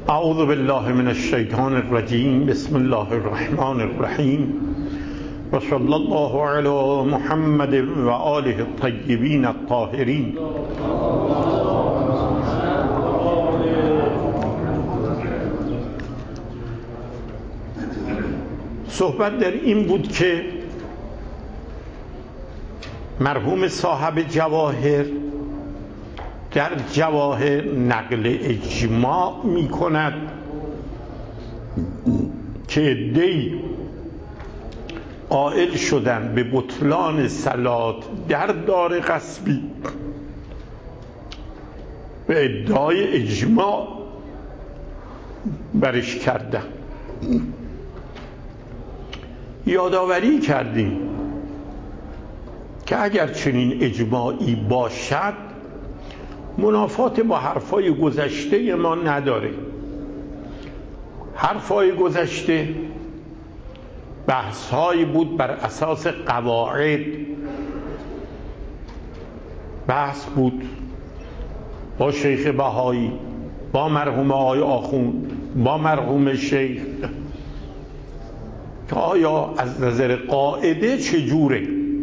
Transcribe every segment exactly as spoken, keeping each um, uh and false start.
اعوذ بالله من الشیطان الرجیم. بسم الله الرحمن الرحیم و صلی الله علی محمد و آله الطیبین الطاهرین. صحبت در این بود که مرحوم صاحب جواهر در جواهر نقل اجماع می کند که عده‌ای قائل شدن به بطلان صلات در دار غصبی و ادعای اجماع برش کردن. یادآوری کردیم که اگر چنین اجماعی باشد منافات با حرفای گذشته ما نداره. حرفای گذشته بحث‌هایی بود بر اساس قواعد، بحث بود با شیخ بهایی، با مرحوم آقای آخوند، با مرحوم شیخ، که آیا از نظر قاعده چجوره.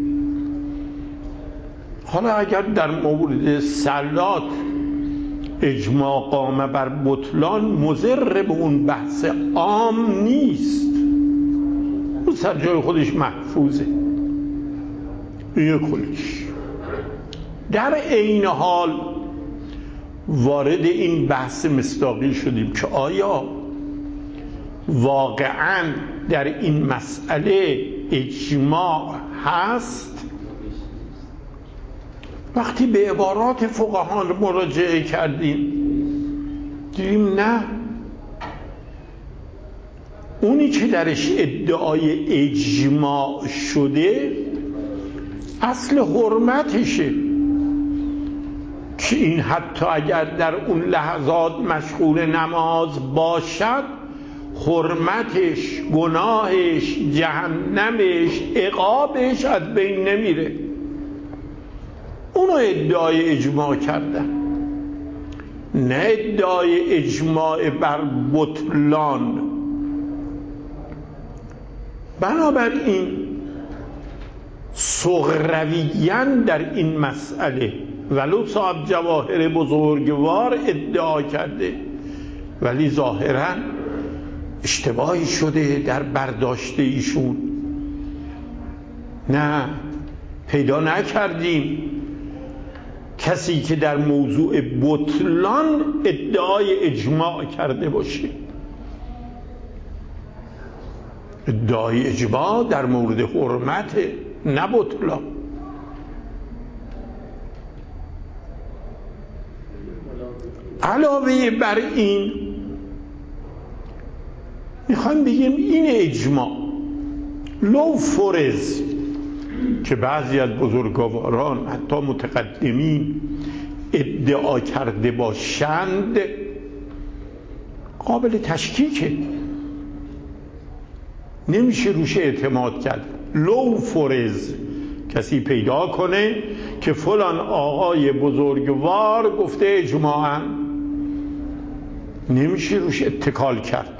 حالا اگر در مورد صلات اجماع قامه بر بطلان مضر به اون بحث عام نیست، اون سر جای خودش محفوظه. این کلش. در عین حال وارد این بحث مصداقی شدیم که آیا واقعاً در این مسئله اجماع هست؟ وقتی به عبارات فقها مراجعه کردیم دیدیم نه، اونی که درش ادعای اجماع شده اصل حرمتشه، که این حتی اگر در اون لحظات مشغول نماز باشد حرمتش، گناهش، جهنمش، عقابش از بین نمیره. اونو ادعای اجماع کردن، نه ادعای اجماع بر بطلان. بنابراین صغرویاً در این مسئله ولو صاحب جواهر بزرگوار ادعا کرده، ولی ظاهراً اشتباهی شده در برداشت ایشون. نه، پیدا نکردیم کسی که در موضوع بطلان ادعای اجماع کرده باشه. ادعای اجماع در مورد حرمت، نه بطلان. علاوه بر این میخوایم بگیم این اجماع لو فرض که بعضی از بزرگواران حتی متقدمین ادعا کرده باشند قابل تشکیکه، نمیشه روش اعتماد کرد. لو فرض کسی پیدا کنه که فلان آقای بزرگوار گفته اجماعاً، نمیشه روش اتکال کرد.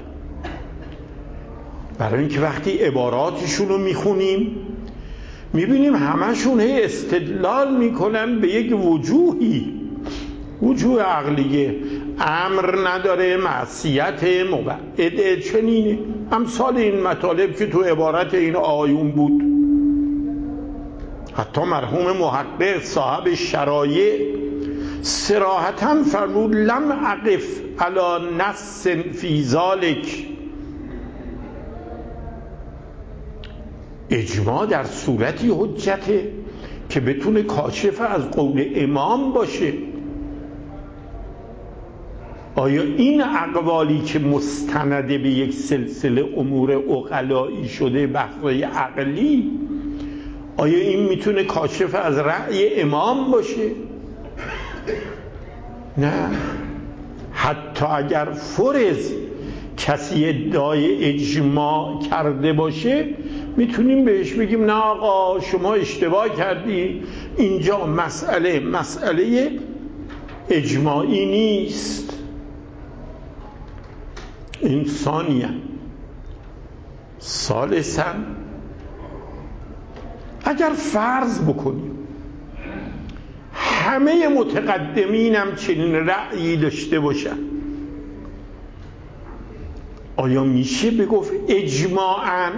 برای اینکه وقتی عباراتشون رو میخونیم میبینیم همشون هی استدلال میکنن به یک وجوهی، وجوه عقلیه، امر نداره، معصیت، مبعده، چنینه، امثال این مطالب که تو عبارت این آیون بود. حتی مرحوم محقق صاحب شرایع صراحتاً فرمود لم اقف علی نص فی ذلک. اجماع در صورتی حجته که بتونه کاشف از قول امام باشه. آیا این اقوالی که مستنده به یک سلسله امور عقلایی شده، بحث‌های عقلی، آیا این میتونه کاشف از رأی امام باشه؟ نه. حتی اگر فرض کسی ادعای اجماع کرده باشه میتونیم بهش بگیم نه آقا شما اشتباه کردی، اینجا مسئله مسئله اجماعی نیست. این ثانیه. ثالثاً اگر فرض بکنیم همه متقدمینم چنین رأیی داشته باشن، آیا میشه بگفت اجماعاً؟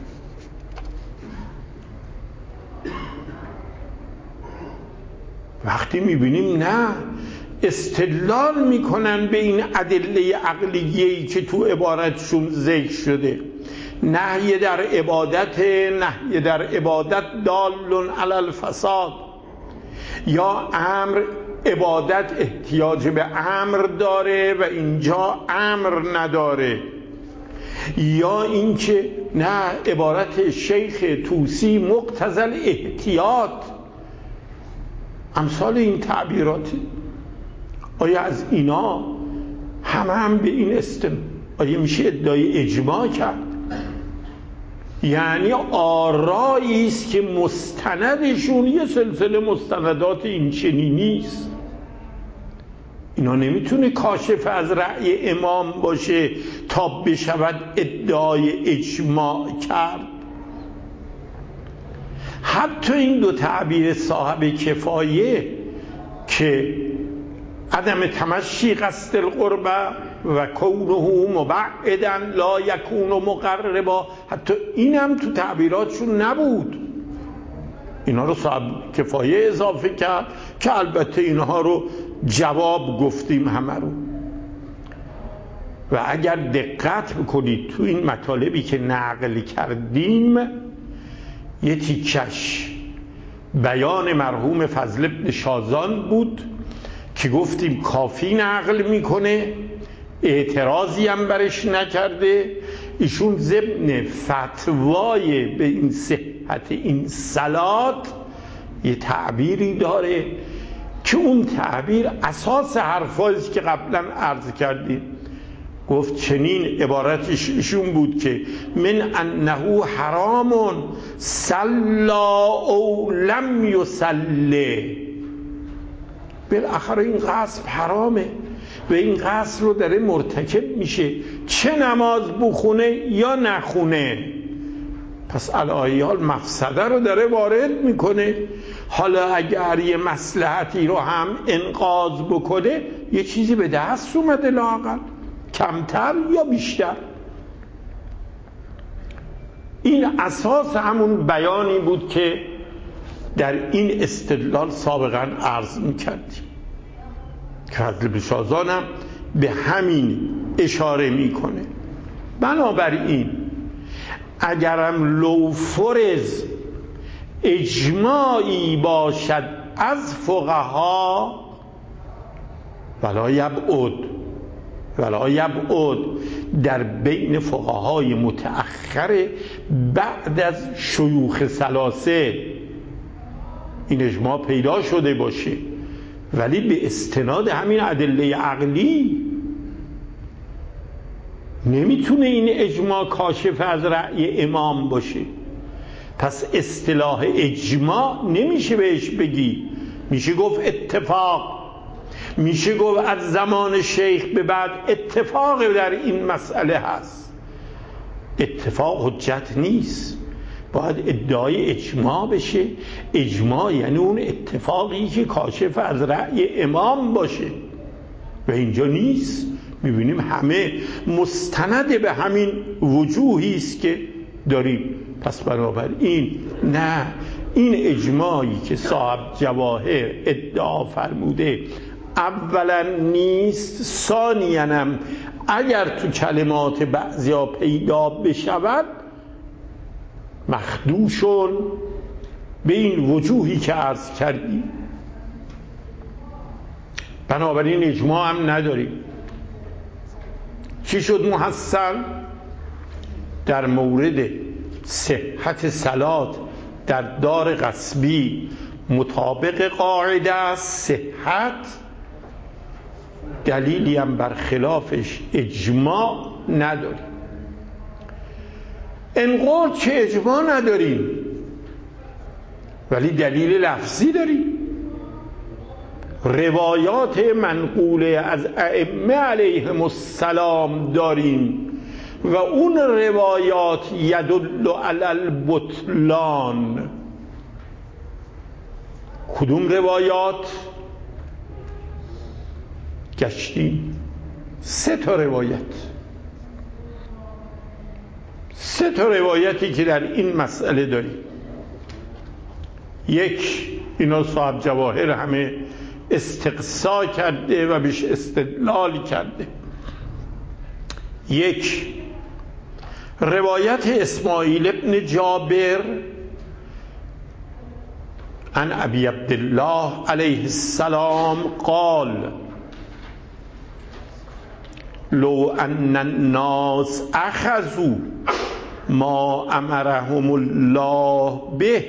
وقتی میبینیم نه، استدلال میکنن به این ادله عقلیه‌ای که تو عبارتشون ذکر شده، نهی در عبادت، نهی در عبادت دال علی الفساد، یا امر عبادت احتیاج به امر داره و اینجا امر نداره، یا اینکه نه عبارت شیخ طوسی مقتضی الاحتیاط، امثال این تعبیراتی. آیا از اینا همه هم به این استم آیا میشه ادعای اجماع کرد؟ یعنی آرایی است که مستندشون یه سلسله مستندات این چنینی نیست. اینا نمیتونه کاشف از رأی امام باشه تا بشود ادعای اجماع کرد. حتی این دو تعبیر صاحب کفایه که عدم تمشی قصد القربه و کونه مبعدا لا یکون مقربا، حتی اینم تو تعبیراتشون نبود. اینا رو صاحب کفایه اضافه کرد که البته اینها رو جواب گفتیم همه رو. و اگر دقت بکنید تو این مطالبی که نقل کردیم، یه تیکش بیان مرحوم فضل ابن شازان بود که گفتیم کافی نقل میکنه، اعتراضی هم برش نکرده. ایشون ضمن فتوای به این صحت این صلات یه تعبیری داره که اون تعبیر اساس حرفاییست که قبلا عرض کردیم. گفت چنین عبارتش ایشون بود که من انه حرام صلا او لم یصلی، بالاخره این غصب حرامه و این غصب رو داره مرتکب میشه، چه نماز بخونه یا نخونه. پس الایال مفسده رو داره وارد میکنه. حالا اگر یه مصلحتی رو هم انقاذ بکنه، یه چیزی به دست اومده، لااقل کمتر یا بیشتر. این اساس همون بیانی بود که در این استدلال سابقا عرض میکردیم که فضل بن شازان هم به همین اشاره میکنه. بنابراین اگرم لو فرض اجماعی باشد از فقها، ولا یبعد ولا یبعد در بین فقهای متأخر بعد از شیوخ ثلاثه این اجماع پیدا شده باشه، ولی به استناد همین ادله عقلی نمیتونه این اجماع کاشف از رأی امام باشه. پس اصطلاح اجماع نمیشه بهش بگی، میشه گفت اتفاق، میشه گفت از زمان شیخ به بعد اتفاق در این مسئله هست. اتفاق حجت نیست، باید ادعای اجماع بشه. اجماع یعنی اون اتفاقی که کاشف از رأی امام باشه و اینجا نیست. میبینیم همه مستند به همین وجوهی است که داریم. پس بنابراین نه، این اجماعی که صاحب جواهر ادعا فرموده اولا نیست، ثانیاً هم اگر تو کلمات بعضیا پیدا بشود مخدوشون به این وجوهی که عرض کردیم. بنابراین اجماع هم نداریم. چی شد محسن؟ در مورد صحت صلات در دار غصبی مطابق قاعده است، صحت دلیلی هم برخلافش اجماع نداریم. انقدر که اجماع نداریم ولی دلیل لفظی داریم. روایات منقوله از ائمه علیهم السلام داریم و اون روایات یدل علی البطلان. کدوم روایات؟ گشتیم سه تا روایت سه تا روایتی که در این مسئله داریم. یک، اینا صاحب جواهر همه استقصا کرده و بهش استدلال کرده. یک، روایت اسماعیل ابن جابر عن ابی عبدالله علیه السلام قال لو ان الناس اخذوا ما امرهم الله به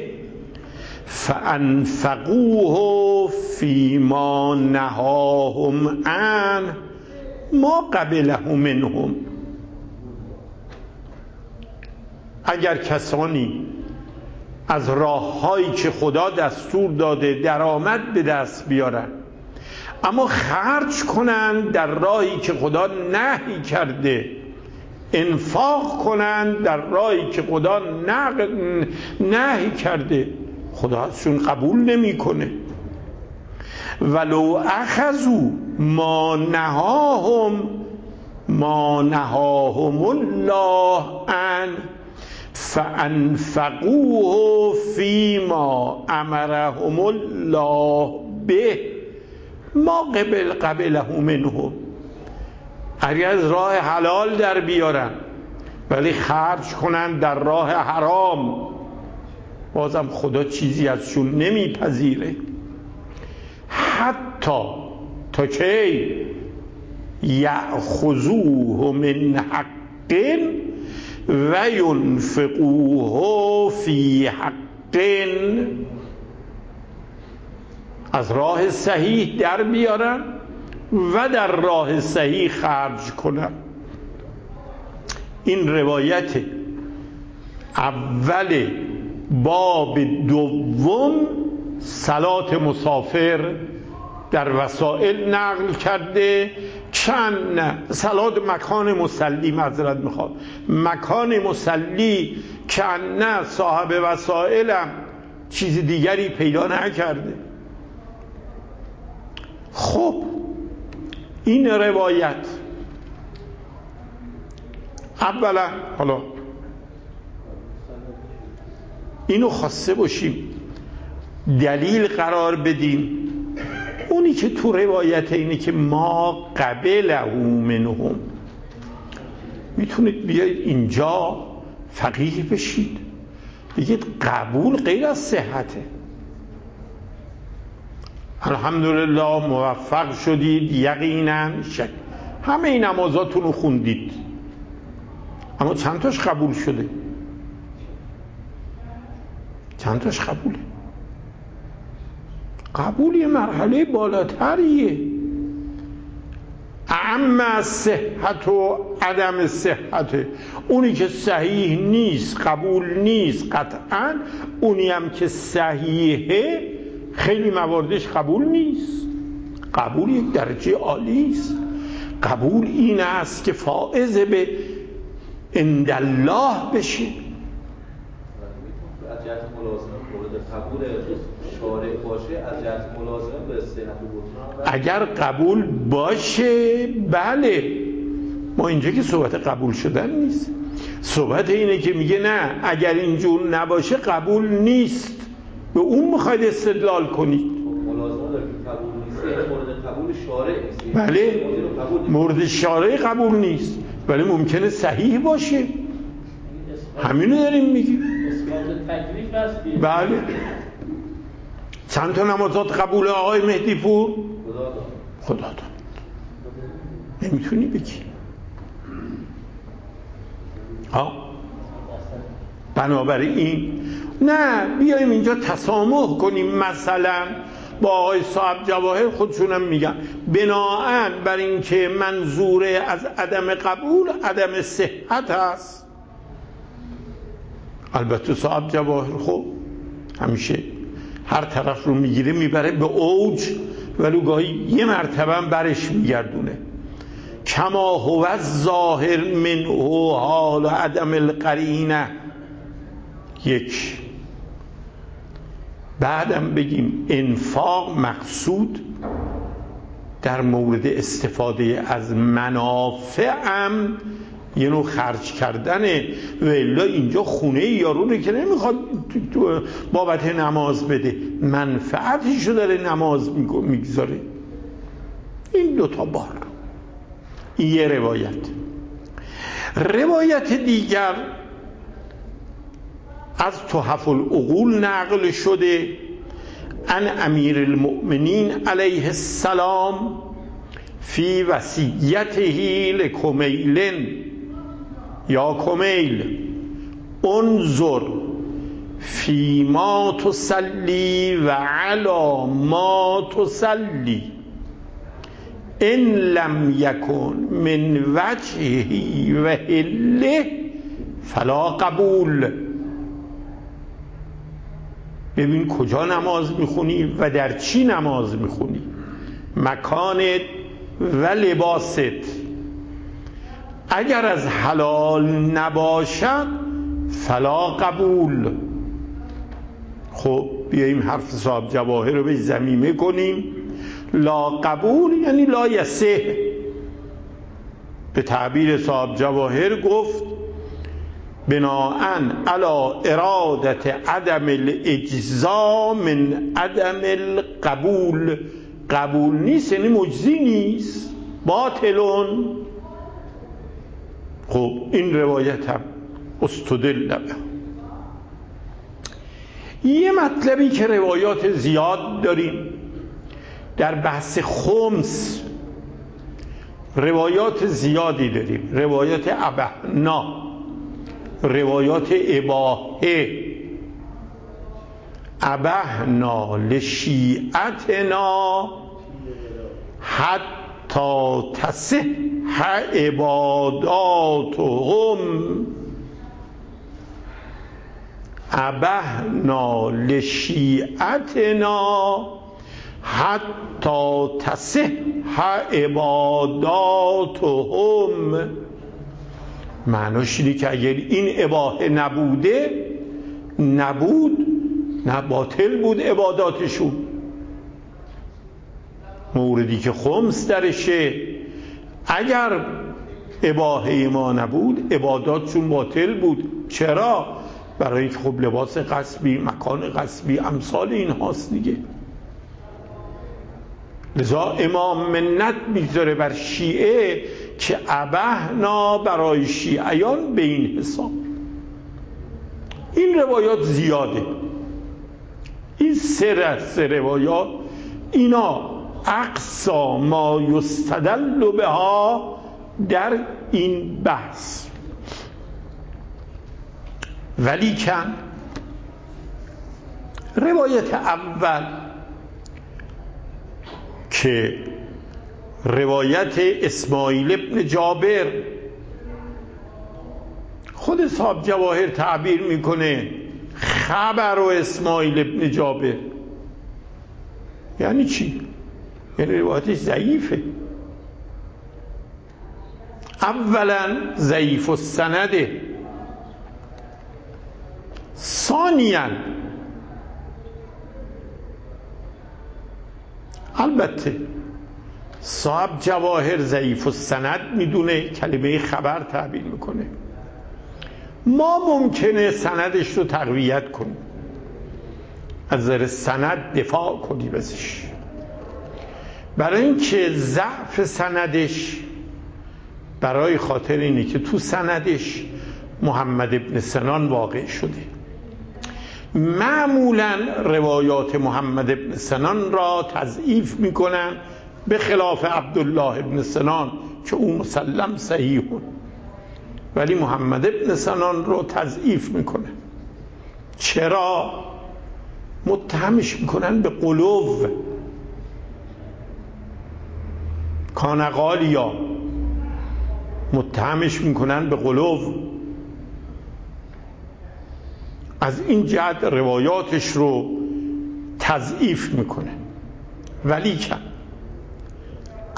فانفقوه فيما نهاهم عنه ما قبله منهم. اگر کسانی از راههایی که خدا دستور داده درآمد به دست بیارن اما خرج کنن در راهی که خدا نهی کرده، انفاق کنن در راهی که خدا نهی کرده، خدا ازشون قبول نمیکنه. ولو اخذوا ما نهاهم ما نهاهم الله عنه فانفقوه فيما امرهم الله به ما قبل قبله منهم. اگر از راه حلال در بیارن ولی خرج کنن در راه حرام، بازم خدا چیزی ازشون نمیپذیره. حتی تا که یأخذوه من حق و ینفقوه فی حق، از راه صحیح در بیارن و در راه صحیح خرج کنن. این روایت اول باب دوم صلات مسافر در وسائل نقل کرده. چند نه صلات مکان مصلی، معذرت میخوام، مکان مصلی چند نه صاحب وسائلم چیز دیگری پیدا نکرده. خب این روایت اولا حالا اینو خواسته باشیم دلیل قرار بدیم. اونی که تو روایت اینه که ما قبله منهم، میتونید بیاید اینجا فقیه بشید بگید قبول غیر از صحته. الحمدلله موفق شدید، یقینا شک همه این نمازاتون رو خوندید اما چند تاش قبول شده؟ چند تاش قبوله؟ قبول یه مرحله بالاتریه. اعم صحت و عدم صحته، اونی که صحیح نیست قبول نیست قطعا، اونی هم که صحیحه خیلی مواردش قبول نیست. قبول یک درجه عالی است. قبول این است که فائز به عند الله بشه. از جهت ملازمه مورد قبول شارع باشه، از جهت ملازمه به صحت و بطلان اگر قبول باشه بله. ما اینجا که صحبت قبول شدن نیست، صحبت اینه که میگه نه اگر اینجور نباشه قبول نیست، به اون میخواید استدلال کنید. ملازمه داره که قبول نیست، یعنی مورد قبول شارع نیست. بله مورد شارع قبول نیست ولی ممکنه صحیح باشه. همینو داریم میگیم. بله. چند تا نمازات قبول آقای مهدی پور؟ خدا داد. نمیتونی بگی. ها بنابراین نه بیایم اینجا تسامح کنیم. مثلا با آقای صاحب جواهر خودشونم میگن بناهن بر این که منظور از عدم قبول عدم صحت هست. البته صاحب جواهر خب همیشه هر طرف رو میگیره میبره به اوج ولی گاهی یه مرتبه هم برش میگردونه. کما هو الظاهر منه حال عدم القرینه. یک بعدم بگیم انفاق مقصود در مورد استفاده از منافع هم یه نوع خرج کردنه، و الا اینجا خونه یارو رو که نمیخواد بابت نماز بده، منفعتشو داره نماز میگذاره. این دوتا بار. این یه روایت. روایت دیگر از تحف العقول نقل شده عن امیر المؤمنین علیه السلام فی وصیته لکمیل یا کمیل انظر فی ما تصلی و علا ما تصلی ان لم یکن من وجهه و حله فلا قبول. ببین کجا نماز میخونی و در چی نماز میخونی، مکانت و لباست. اگر از حلال نباشد فلا قبول. خب بیاییم حرف صاحب جواهر رو به ضمیمه کنیم. لا قبول یعنی لا یصح. به تعبیر صاحب جواهر گفت بناءً علی ارادت عدم الاجزا من عدم القبول. قبول نیست یعنی مجزی نیست، باطلون. خب این روایت هم استدل به. یه مطلبی که روایات زیاد داریم در بحث خمس، روایات زیادی داریم. روایات ابهنا، روایات اباحه. ابهنا لشیعتنا حتی تصح عباداتهم. ابهنا لشیعتنا حتی تصح عباداتهم. معناش اینه که اگر این اباحه نبوده نبود نه باطل بود عباداتشون. موردی که خمس درشه، اگر اباحه ما نبود عباداتشون باطل بود. چرا؟ برای اینکه خب لباس غصبی، مکان غصبی، امثال این هاست دیگه. لذا امام منت میذاره بر شیعه که ابهنا برای شیعیان به این حساب. این روایات زیاده. این سه سه روایات اینا اقصا ما یستدل بها در این بحث. ولیکن روایت اول که روایت اسماعیل ابن جابر، خود صاحب جواهر تعبیر میکنه خبر و اسماعیل ابن جابر. یعنی چی؟ یعنی روایتش ضعیفه. اولا ضعیف السنده. ثانیا البته صاحب جواهر ضعیف السند میدونه، کلمه خبر تعبیر میکنه. ما ممکنه سندش رو تقویت کنیم، از نظر سند دفاع کنیم ازش، برای اینکه ضعف سندش برای خاطر اینه که تو سندش محمد ابن سنان واقع شده. معمولا روایات محمد ابن سنان را تضعیف میکنن، به خلاف عبدالله ابن سنان که اون مسلم صحیحون، ولی محمد ابن سنان رو تضعیف میکنن. چرا؟ متهمش میکنن به غلو، کانقالیا، متهمش میکنن به غلو. از این جهت روایاتش رو تضعیف میکنه. ولی که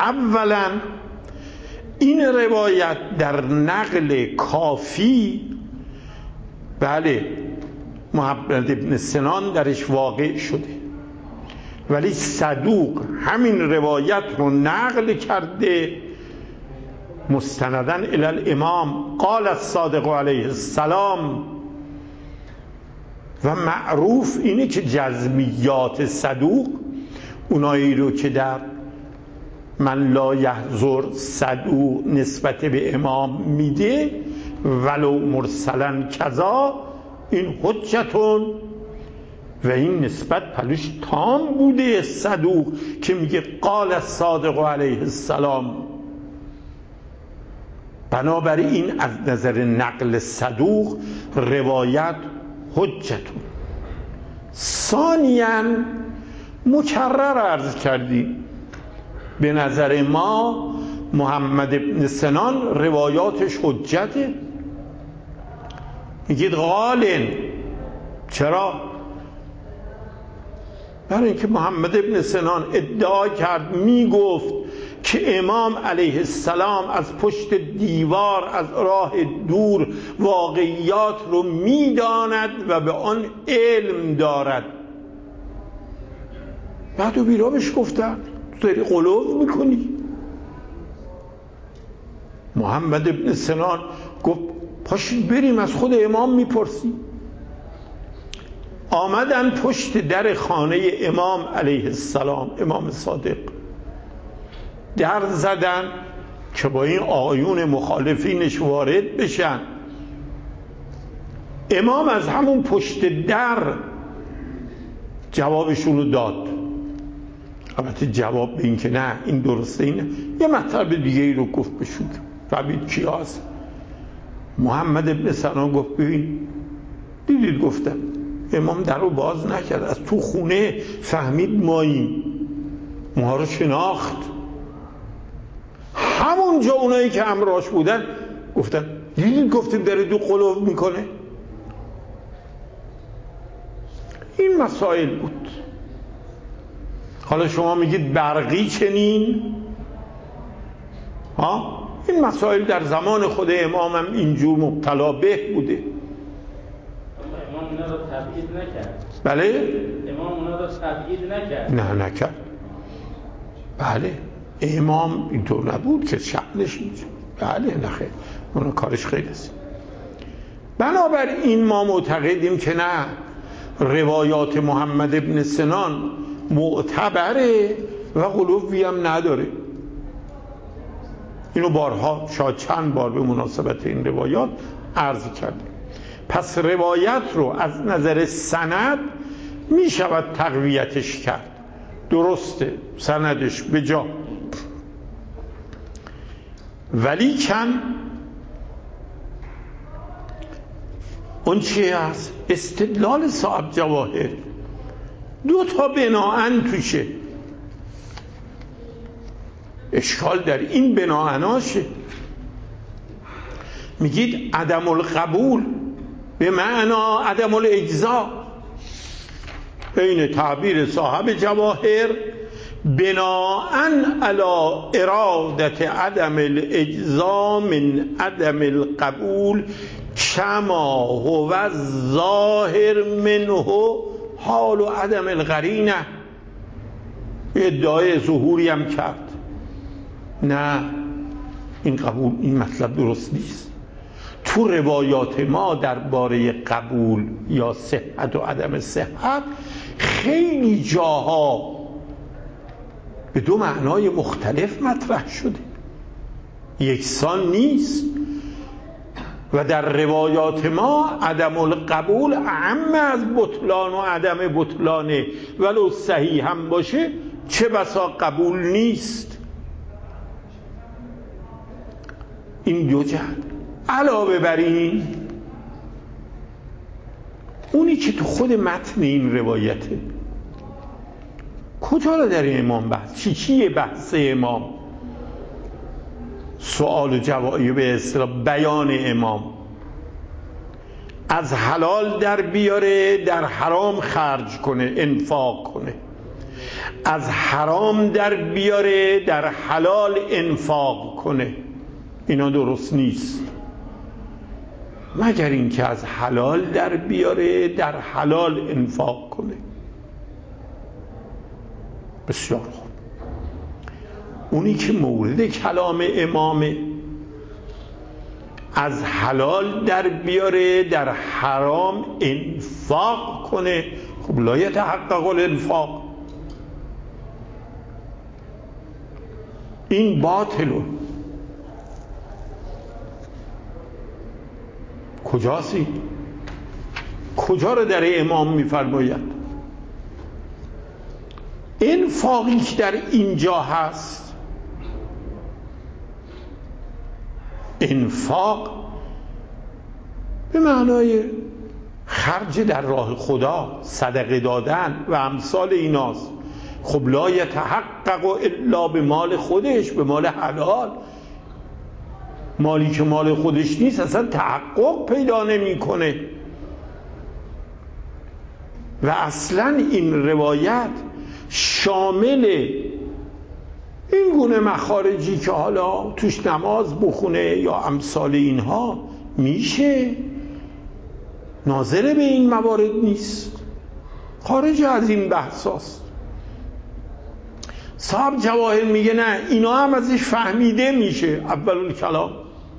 اولا این روایت در نقل کافی بله محمد ابن سنان درش واقع شده، ولی صدوق همین روایت رو نقل کرده مستنداً الی الامام قال الصادق علیه السلام. و معروف اینه که جزمیات صدوق، اونایی رو که در من لا یحضر صدوق نسبت به امام میده ولو مرسلن کذا، این حجتون و این نسبت پلوش تام بوده صدوق که میگه قال الصادق علیه السلام. بنابراین از نظر نقل صدوق روایت حجتون. ثانیاً مکرر عرض کردیم به نظر ما محمد ابن سنان روایاتش حجته. میگید غالن، چرا؟ برای اینکه محمد ابن سنان ادعا کرد میگفت که امام علیه السلام از پشت دیوار از راه دور واقعیات رو میداند و به آن علم دارد. بعد و بیرا بهش گفتن تو داری غلو میکنی. محمد ابن سنان گفت پاشید بریم از خود امام میپرسیم. آمدن پشت در خانه امام علیه السلام، امام صادق، در زدن که با این آیون مخالفینش وارد بشن. امام از همون پشت در جوابشون رو داد. البته جواب به این که نه این درسته اینه، یه مطلب دیگه ای رو گفت بشون. فهمید کی هست؟ محمد ابن سنان گفت ببین دیدید گفتم امام در رو باز نکرد، از تو خونه فهمید ماییم، ما رو شناخت. همونجا اونایی که همراهش بودن گفتن دیدید گفتیم داره دو قلوب میکنه. این مسائل بود. حالا شما میگید برقی چنین ها، این مسائل در زمان خود امام هم اینجور مبتلا به بوده. امام اونا رو تبعید نکرد. بله؟ امام اونا رو تبعید نکرد. نه نکرد. بله امام اینطور نبود که شأنش اینجا. بله نخیر، اونا کارش خیلی است. بنابراین ما معتقدیم که نه، روایات محمد ابن سنان معتبره و غلوی هم نداره. اینو بارها شاید چند بار به مناسبت این روایات عرض کردیم. پس روایت رو از نظر سند می شود تقویتش کرد، درسته سندش به جا، ولی کن اون چیه هست؟ استدلال صاحب جواهر دو تا بناهن توشه. اشکال در این بناهناشه. میگید عدم القبول به معنا عدم الاجزا. این تعبیر صاحب جواهر بناءً علی ارادت عدم الاجزا من عدم القبول کما هو الظاهر منه حال و عدم القرینه. ادعای ظهوری هم کرد. نه این قبول، این مطلب درست نیست. تو روایات ما درباره قبول یا صحت و عدم صحت خیلی جاها به دو معنای مختلف مطرح شده، یکسان نیست. و در روایات ما عدم القبول اعم از بطلان و عدم بطلانه، ولو صحیح هم باشه چه بسا قبول نیست. این دو جهت. علاوه بر این اونی که تو خود متن این روایته کجا رو در این امام بحث چی چیه بحث امام؟ سوال و جوابی به اصطلاح بیان امام. از حلال در بیاره در حرام خرج کنه، انفاق کنه. از حرام در بیاره در حلال انفاق کنه، اینا درست نیست. مگر اینکه از حلال در بیاره در حلال انفاق کنه. بسیار خوب. اونی که مورد کلام امامه از حلال در بیاره در حرام انفاق کنه، خب لا یتحقق الانفاق، این باطله. کجاست؟ کجا رو در امام میفرماید؟ انفاقی که در اینجا هست، انفاق به معنای خرج در راه خدا، صدقه دادن و امثال ایناست. خب لا یتحقق الا به مال خودش، به مال حلال. مالی که مال خودش نیست اصلا تحقق پیدا نمیکنه. و اصلا این روایت شامل این گونه مخارجی که حالا توش نماز بخونه یا امثال اینها میشه، ناظر به این موارد نیست، خارج از این بحثاست. صاحب جواهر میگه نه، اینا هم ازش فهمیده میشه. اول کلام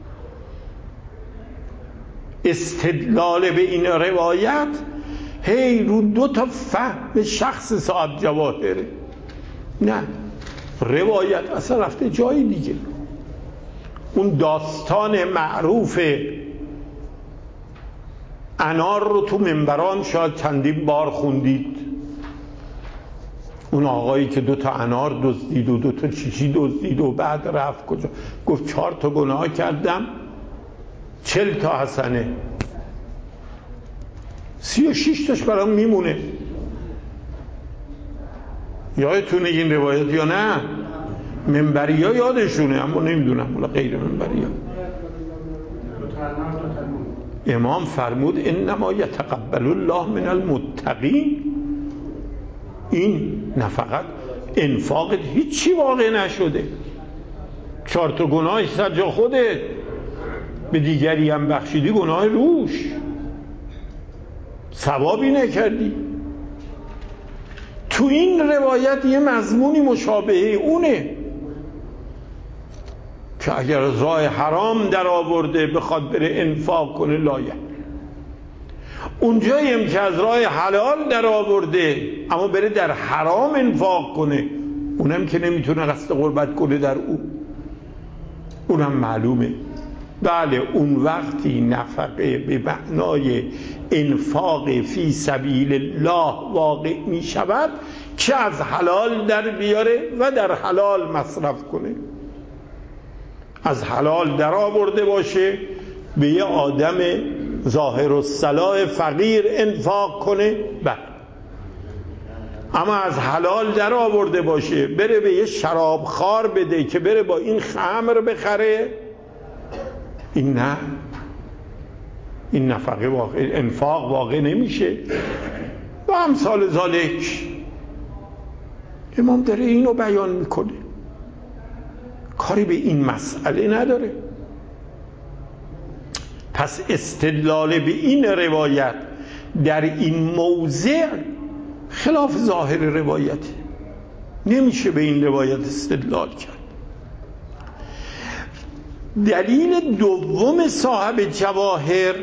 استدلال به این روایت هی رو دو تا فهم شخص صاحب جواهره. نه، روایت اصلا رفته جای دیگه. اون داستان معروف انار رو تو منبران شاید چندین بار خوندید. اون آقایی که دو تا انار دزدید و دو تا چیچی دزدید و بعد رفت کجا گفت چهار تا گناه کردم چل تا حسنه، سی و شیش تاش برام میمونه. یادتونه این روایت یا نه؟ منبری ها یادشونه، اما نمیدونم ولی غیر منبری ها. امام فرمود انما یتقبل الله من المتقین. این نه فقط انفاقت هیچی واقع نشده، چهار تا گناه سجا خودت، به دیگری هم بخشیدی گناه روش، ثوابی نکردی. تو این روایت یه مضمونی مشابه اونه که اگر راه حرام در آورده بخواد بره انفاق کنه لایه، اونجاییم که از راه حلال در آورده اما بره در حرام انفاق کنه، اونم که نمیتونه قصد قربت کنه در او، اونم معلومه. بله اون وقتی نفقه به معنای انفاق فی سبیل الله واقع می شود که از حلال در بیاره و در حلال مصرف کنه. از حلال در آورده باشه، به یه آدم ظاهر الصلاح فقیر انفاق کنه، بله. اما از حلال در آورده باشه بره به یه شراب خار بده که بره با این خمر بخره، این نه، این نفقه واقع انفاق واقع نمیشه. و امثال ذالک. امام داره اینو بیان میکنه، کاری به این مسئله نداره. پس استدلال به این روایت در این موضع خلاف ظاهر روایت، نمیشه به این روایت استدلال کرد. دلیل دوم صاحب جواهر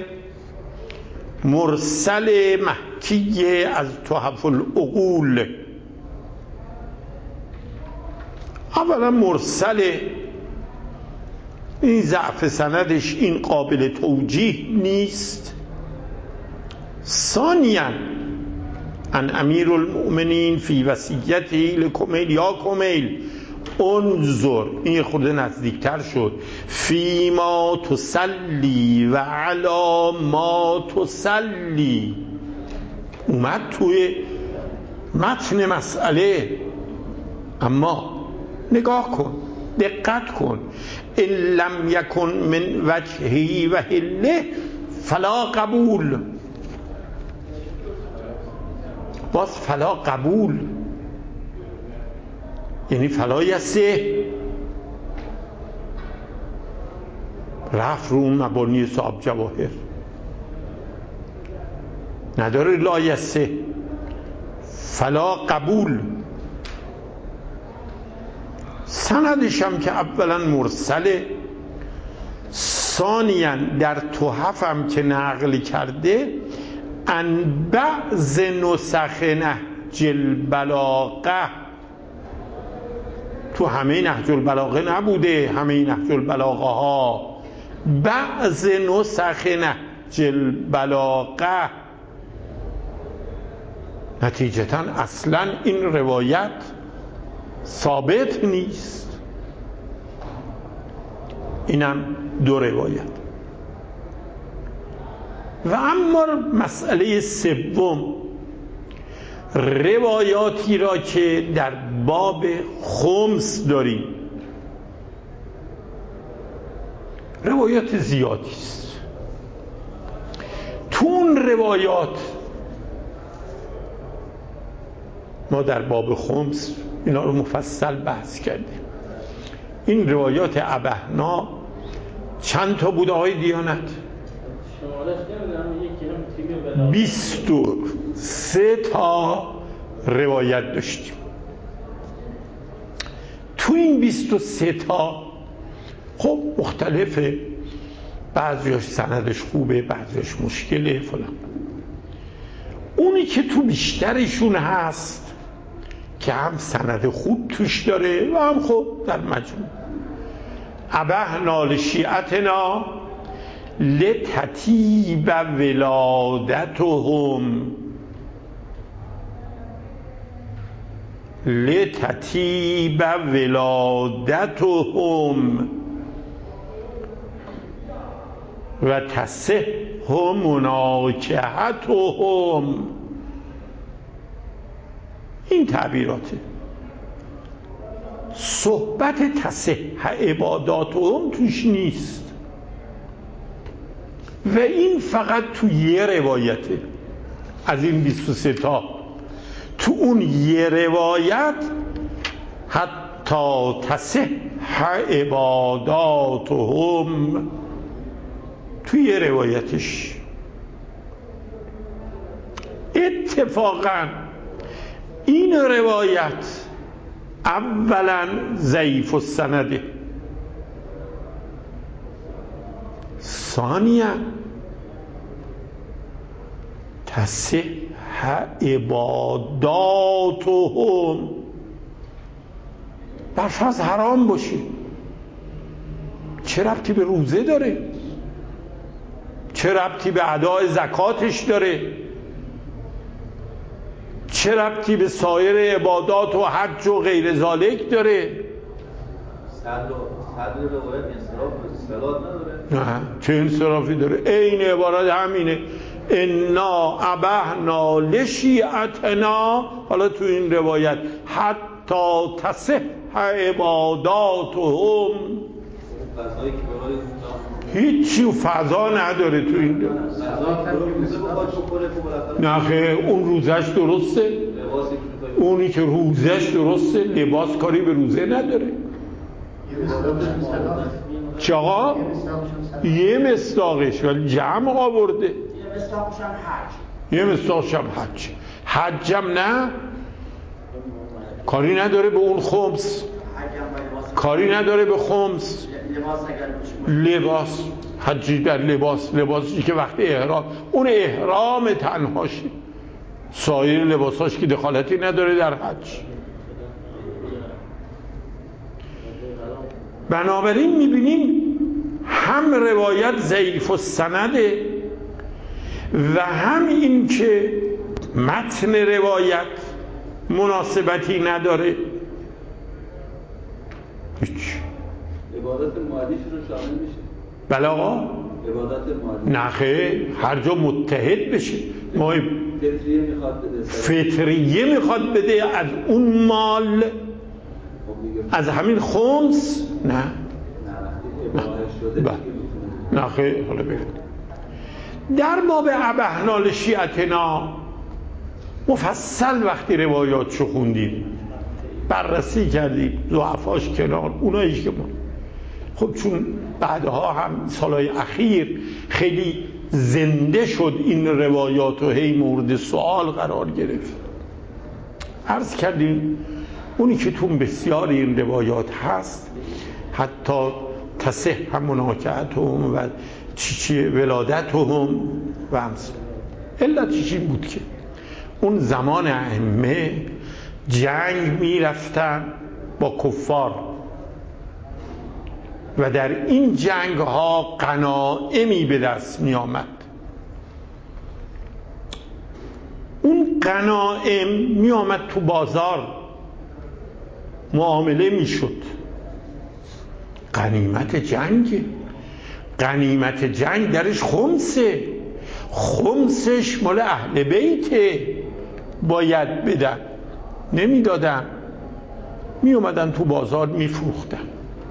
مرسل مکیه از تحف العقول. اولا مرسل، این ضعف سندش این قابل توجیه نیست. ثانیاً ان امیر المؤمنین فی وصیته لکمیل یا کمیل انظر، این خورده نزدیکتر شد، فی ما تسلی و علا ما تسلی، اومد توی متن مسئله، اما نگاه کن، دقت کن، ان لم یکن من وجهی و حله فلا قبول. باز فلا قبول، یعنی فلا یسه رفت رو اون مبانی صاحب جواهر، نداره لا یسه فلا قبول. سندش هم که اولا مرسله، ثانیاً در تحف هم که نقل کرده ان بعض نسخ نهج البلاغه، تو همه نهج البلاغه نبوده، همه نهج البلاغه ها، بعض نسخ نهج البلاغه. نتیجتاً اصلاً این روایت ثابت نیست. اینم دو روایت. و اما مسئله سوم، روایاتی را که در باب خمس داریم، روایات زیادی است. تو اون روایات ما در باب خمس اینا رو مفصل بحث کردیم. این روایات ابهنا چند تا بود آقای دیانت؟ بیست و سه تا روایت داشتیم. تو این بیست و سه تا خب مختلفه، بعضیش سندش خوبه، بعضیش مشکله فلان. اونی که تو بیشترشون هست که هم سند خوب توش داره و هم خب در مجموع ابهنا لشیعتنا لتتیب ولادتهم لتتیب ولادتهم و تصح مناکحتهم. این تعبیراته. صحبت تصح عباداتهم توش نیست و این فقط تو یه روایته از این بیست و سه تا. تو اون یه روایت حتی تصح عباداتهم، تو یه روایتش اتفاقا این روایت اولا ضعیف السنده، ثانیا تصح عباداتهم. برفرض حرام باشه، چه ربطی به روزه داره؟ چه ربطی به ادای زکاتش داره؟ چه ربطی به سایر عبادات و حج و غیر ذالک داره؟ صدر روایت انصراف صلات نداره؟ نه، چه انصرافی داره؟ این عبارت همینه، انا ابهنا لشیعتنا. حالا تو این روایت حتی تصح عباداتهم، فضایی که برای هیچی فضا نداره تو این روایت. نه خیر، اون روزش درسته، اونی که روزش درسته، لباس کاری به روزه نداره. چه آقا؟ یه مصداقش ولی جمع آورده، یه مصداقش هم حج، یه مصداقش هم حج. حجم نه، کاری نداره به اون خمس، کاری نداره به خمس. لباس حجی در لباس، لباسی که وقتی احرام، اون احرام تنهاشه، سایر لباساش که دخالتی نداره در حج. بنابراین میبینیم هم روایت ضعیف السنده و هم این که متن روایت مناسبتی نداره. هیچ. عبادت مالیش رو شامل میشه؟ بله آقا. عبادت مالی نخه هر جا متحد بشه. ما فطریه میخواد بده، فطریه میخواد بده از اون مال، از همین خمس. نه نه شده بله. نخه حالا ببین در باب ابهنا لشیعتنا مفصل وقتی روایاتشو خوندیم بررسی کردیم ضعفاش کنار، اوناییش که ما خب چون بعدها هم سالهای اخیر خیلی زنده شد این روایات و هی مورد سوال قرار گرفت. عرض کردیم اونی که تو بسیاری این روایات هست حتی تصح مناکعتهم و چی چی ولادتهم و همسان، علتش این بود که اون زمان ائمه جنگ می رفتن با کفار و در این جنگ ها غنایمی به دست می آمد. اون غنایم می آمد تو بازار معامله می شد. غنیمت جنگ، غنیمت جنگ درش خمسه، خمسش مال اهل بیته، باید بدن، نمی دادن، می اومدن تو بازار می فروختن.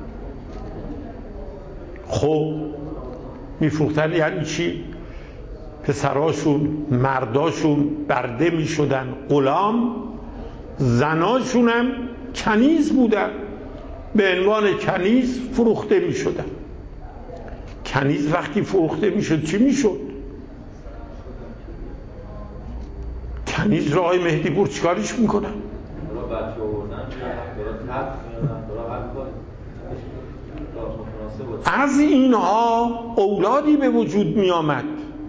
خب می فروختن یعنی چی؟ پسراشون مرداشون برده می شدن غلام، زناشون هم کنیز بودن، به عنوان کنیز فروخته می شدن. کنیز وقتی فروخته می شد چی می شد؟ کنیز را آقای مهدی پور چیکارش میکنن؟ از اینها اولادی به وجود می آمد،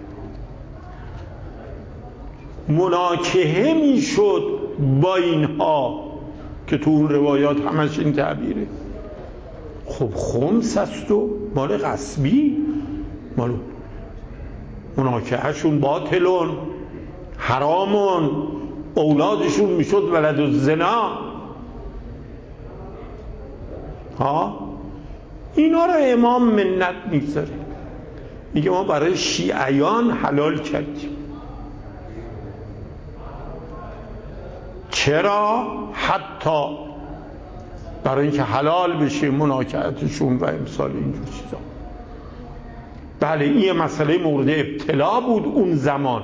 مناکحه می شد با اینها که تو اون روایات همش این تعبیره. خب خمس است و مال غصبی، مال مناکحهشون باطلون حرامون، اولادشون می شد ولد الزنا. ها اینا رو امام منت میگذاره، میگه ما برای شیعیان حلال کردیم. چرا؟ حتی برای اینکه حلال بشه مناکحتشون و امثال اینجور چیزا. بله این مسئله مورد ابتلا بود اون زمان.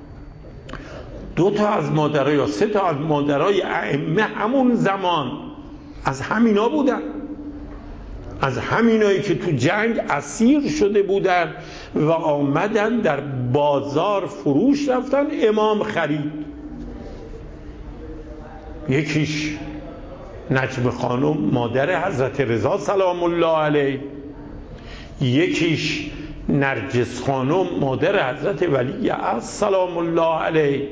دو تا از مادرای یا سه تا از مادرای ائمه همون زمان از همینا بودن، از همینایی که تو جنگ اسیر شده بودن و آمدن در بازار فروش رفتن، امام خرید. یکیش نجم خانم مادر حضرت رضا سلام الله علیه، یکیش نرجس خانم مادر حضرت ولی عصر سلام الله علیه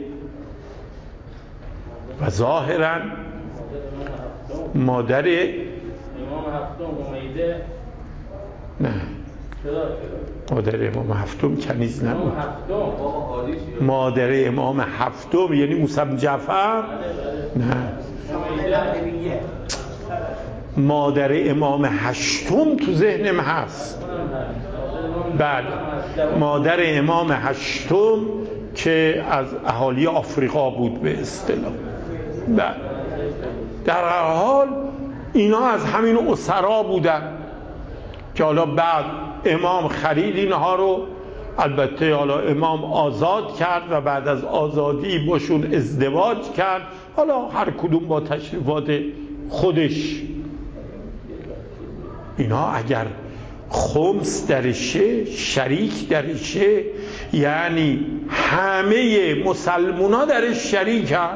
و ظاهرا مادر امام هفتم امیده نه مادر امام هفتم کنیز نه، مادر امام هفتم یعنی موسی بن جعفر نه، مادر امام هشتم تو ذهنم هست. بله مادر امام هشتم که از اهالی آفریقا بود به اصطلاح. بله در هر حال اینا از همین اسرا بودن که حالا بعد امام خرید اینها رو، البته حالا امام آزاد کرد و بعد از آزادی باشون ازدواج کرد، حالا هر کدوم با تشریفات خودش. اینا اگر خمس درشه، شریک درشه، یعنی همه مسلمونا درش شریکن.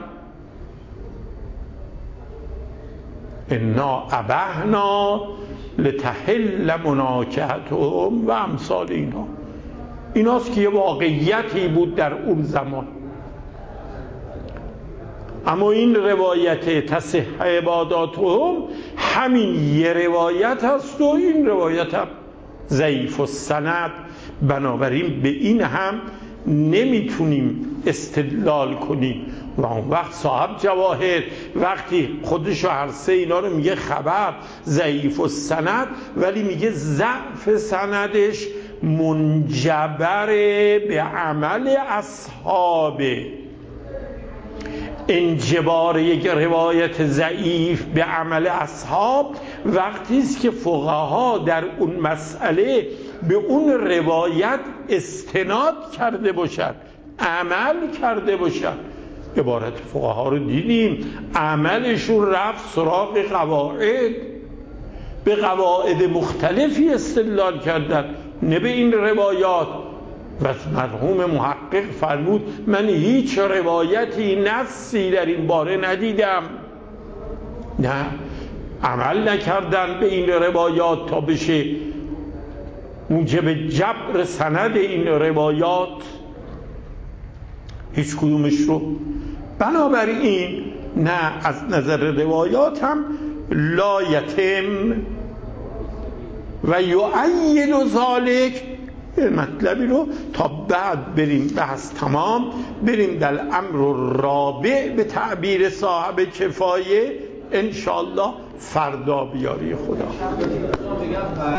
انا ابحنا لتحل مناکحتهم و امثال اینا. ایناست که یه واقعیتی بود در اون زمان. اما این روایت تصح عباداتهم همین یه روایت هست و این روایت هم ضعیف السند، بنابراین به این هم نمیتونیم استدلال کنیم. و اون وقت صاحب جواهر وقتی خودشو هر سه اینا رو میگه خبر ضعیف السند، ولی میگه ضعف سندش منجبر به عمل اصحابه. انجبار یک روایت ضعیف به عمل اصحاب وقتی است که فقها در اون مسئله به اون روایت استناد کرده باشد، عمل کرده باشد. عبارت فقها رو دیدیم، عملشون رفت سراغ قواعد، به قواعد مختلفی استدلال کردن، نه به این روایات. و مرحوم محقق فرمود من هیچ روایتی نصی در این باره ندیدم. نه، عمل نکردن به این روایات تا بشه موجب جبر سند این روایات هیچ کدومش رو. بنابراین نه، از نظر روایات هم لا یتم و یؤید ذالک. مطلبی رو تا بعد بریم بحث تمام، بریم در امر رابع به تعبیر صاحب کفایه انشاءالله فردا بیاری خدا.